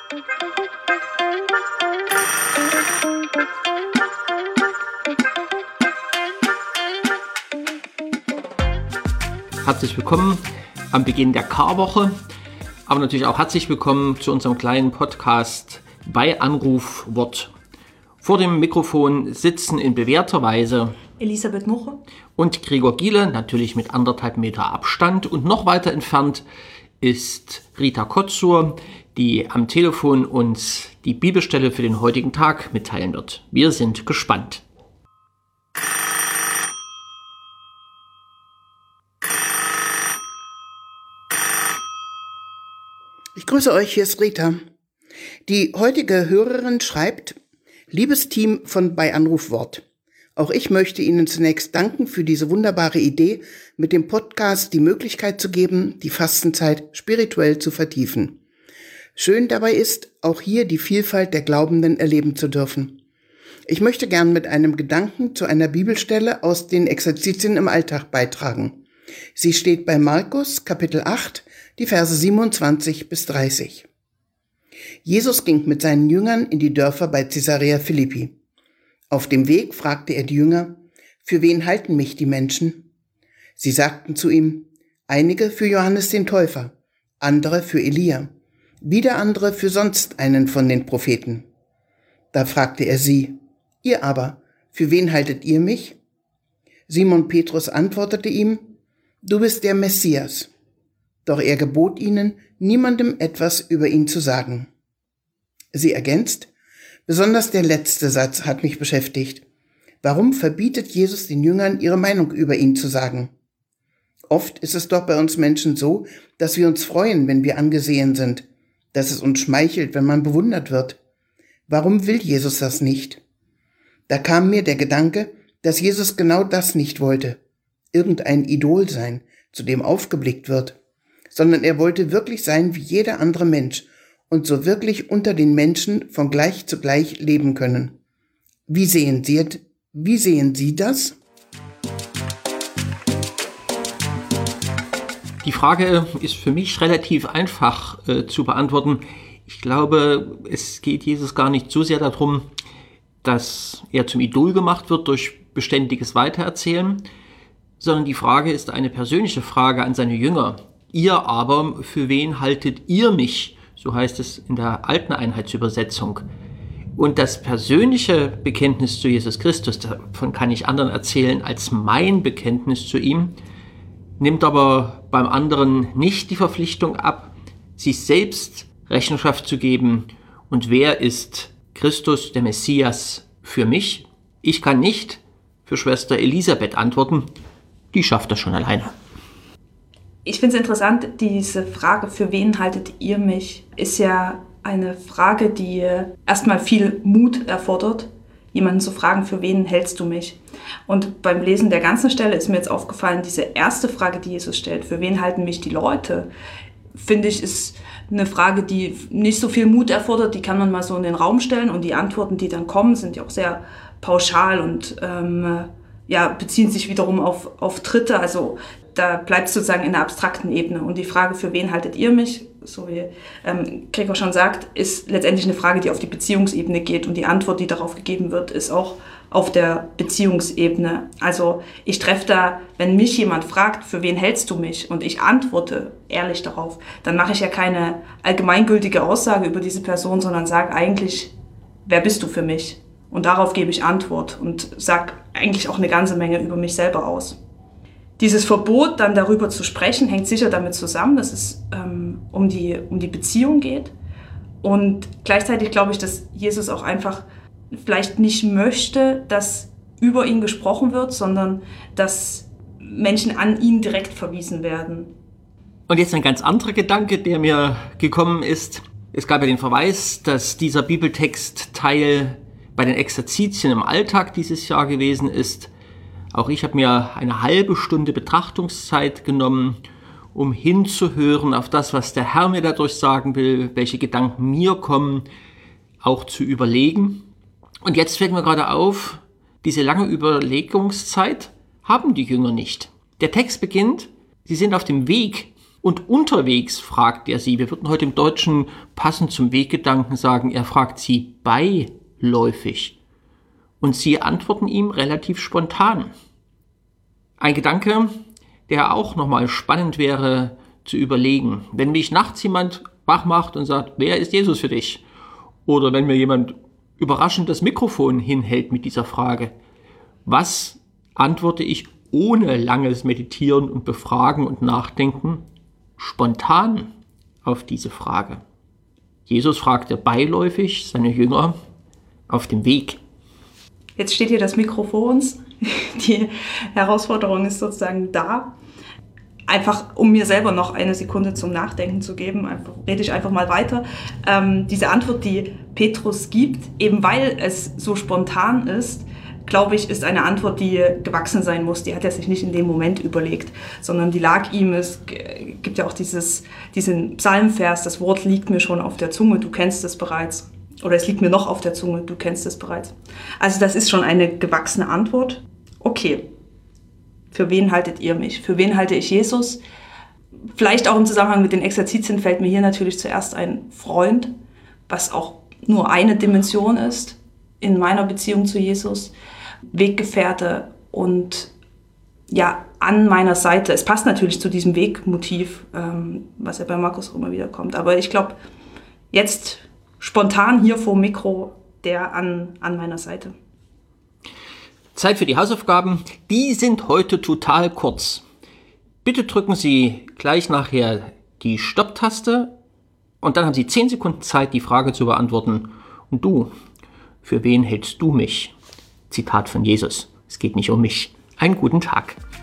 Herzlich willkommen am Beginn der Karwoche, aber natürlich auch herzlich willkommen zu unserem kleinen Podcast bei Anrufwort. Vor dem Mikrofon sitzen in bewährter Weise Elisabeth Muche und Gregor Giele, natürlich mit 1,5 Meter Abstand. Und noch weiter entfernt ist Rita Kotzur, die am Telefon uns die Bibelstelle für den heutigen Tag mitteilen wird. Wir sind gespannt. Ich grüße euch, hier ist Rita. Die heutige Hörerin schreibt: Liebes Team von bei Anrufwort, auch ich möchte Ihnen zunächst danken für diese wunderbare Idee, mit dem Podcast die Möglichkeit zu geben, die Fastenzeit spirituell zu vertiefen. Schön dabei ist, auch hier die Vielfalt der Glaubenden erleben zu dürfen. Ich möchte gern mit einem Gedanken zu einer Bibelstelle aus den Exerzitien im Alltag beitragen. Sie steht bei Markus, Kapitel 8, die Verse 27 bis 30. Jesus ging mit seinen Jüngern in die Dörfer bei Caesarea Philippi. Auf dem Weg fragte er die Jünger: Für wen halten mich die Menschen? Sie sagten zu ihm: Einige für Johannes den Täufer, andere für Elia, wieder andere für sonst einen von den Propheten. Da fragte er sie: Ihr aber, für wen haltet ihr mich? Simon Petrus antwortete ihm: Du bist der Messias. Doch er gebot ihnen, niemandem etwas über ihn zu sagen. Sie ergänzt: Besonders der letzte Satz hat mich beschäftigt. Warum verbietet Jesus den Jüngern, ihre Meinung über ihn zu sagen? Oft ist es doch bei uns Menschen so, dass wir uns freuen, wenn wir angesehen sind, dass es uns schmeichelt, wenn man bewundert wird. Warum will Jesus das nicht? Da kam mir der Gedanke, dass Jesus genau das nicht wollte, irgendein Idol sein, zu dem aufgeblickt wird, sondern er wollte wirklich sein wie jeder andere Mensch und so wirklich unter den Menschen von gleich zu gleich leben können. Wie sehen Sie das? Die Frage ist für mich relativ einfach zu beantworten. Ich glaube, es geht Jesus gar nicht so sehr darum, dass er zum Idol gemacht wird durch beständiges Weitererzählen, sondern die Frage ist eine persönliche Frage an seine Jünger. Ihr aber, für wen haltet ihr mich? So heißt es in der alten Einheitsübersetzung. Und das persönliche Bekenntnis zu Jesus Christus, davon kann ich anderen erzählen als mein Bekenntnis zu ihm, nimmt aber beim anderen nicht die Verpflichtung ab, sich selbst Rechenschaft zu geben. Und wer ist Christus, der Messias, für mich? Ich kann nicht für Schwester Elisabeth antworten. Die schafft das schon alleine. Ich finde es interessant, diese Frage, für wen haltet ihr mich, ist ja eine Frage, die erstmal viel Mut erfordert, jemanden zu fragen, für wen hältst du mich? Und beim Lesen der ganzen Stelle ist mir jetzt aufgefallen, diese erste Frage, die Jesus stellt, für wen halten mich die Leute, finde ich, ist eine Frage, die nicht so viel Mut erfordert, die kann man mal so in den Raum stellen und die Antworten, die dann kommen, sind ja auch sehr pauschal und beziehen sich wiederum auf Dritte, also da bleibt es sozusagen in der abstrakten Ebene. Und die Frage, für wen haltet ihr mich, so wie Gregor schon sagt, ist letztendlich eine Frage, die auf die Beziehungsebene geht. Und die Antwort, die darauf gegeben wird, ist auch auf der Beziehungsebene. Also ich treffe da, wenn mich jemand fragt, für wen hältst du mich? Und ich antworte ehrlich darauf, dann mache ich ja keine allgemeingültige Aussage über diese Person, sondern sage eigentlich, wer bist du für mich? Und darauf gebe ich Antwort und sage eigentlich auch eine ganze Menge über mich selber aus. Dieses Verbot, dann darüber zu sprechen, hängt sicher damit zusammen, dass es um die Beziehung geht. Und gleichzeitig glaube ich, dass Jesus auch einfach vielleicht nicht möchte, dass über ihn gesprochen wird, sondern dass Menschen an ihn direkt verwiesen werden. Und jetzt ein ganz anderer Gedanke, der mir gekommen ist. Es gab ja den Verweis, dass dieser Bibeltext Teil bei den Exerzitien im Alltag dieses Jahr gewesen ist. Auch ich habe mir eine halbe Stunde Betrachtungszeit genommen, um hinzuhören auf das, was der Herr mir dadurch sagen will, welche Gedanken mir kommen, auch zu überlegen. Und jetzt fällt mir gerade auf, diese lange Überlegungszeit haben die Jünger nicht. Der Text beginnt, sie sind auf dem Weg Und unterwegs fragt er sie. Wir würden heute im Deutschen passend zum Weggedanken sagen, er fragt sie beiläufig. Und sie antworten ihm relativ spontan. Ein Gedanke, der auch nochmal spannend wäre zu überlegen. Wenn mich nachts jemand wach macht und sagt, wer ist Jesus für dich? Oder wenn mir jemand überraschend das Mikrofon hinhält mit dieser Frage, was antworte ich ohne langes Meditieren und Befragen und Nachdenken spontan auf diese Frage? Jesus fragte beiläufig seine Jünger auf dem Weg. Jetzt steht hier das Mikro vor uns. Die Herausforderung ist sozusagen da. Einfach, um mir selber noch eine Sekunde zum Nachdenken zu geben, rede ich einfach mal weiter. Diese Antwort, die Petrus gibt, eben weil es so spontan ist, glaube ich, ist eine Antwort, die gewachsen sein muss. Die hat er sich nicht in dem Moment überlegt, sondern die lag ihm. Es gibt ja auch diesen Psalmvers, das Wort liegt mir schon auf der Zunge, du kennst es bereits. Oder es liegt mir noch auf der Zunge, du kennst es bereits. Also das ist schon eine gewachsene Antwort. Okay, für wen haltet ihr mich? Für wen halte ich Jesus? Vielleicht auch im Zusammenhang mit den Exerzitien fällt mir hier natürlich zuerst ein Freund, was auch nur eine Dimension ist in meiner Beziehung zu Jesus. Weggefährte und ja, an meiner Seite. Es passt natürlich zu diesem Wegmotiv, was ja bei Markus auch immer wieder kommt. Aber ich glaube, jetzt spontan hier vor dem Mikro, der an meiner Seite. Zeit für die Hausaufgaben. Die sind heute total kurz. Bitte drücken Sie gleich nachher die Stopp-Taste und dann haben Sie 10 Sekunden Zeit, die Frage zu beantworten. Und du, für wen hältst du mich? Zitat von Jesus. Es geht nicht um mich. Einen guten Tag.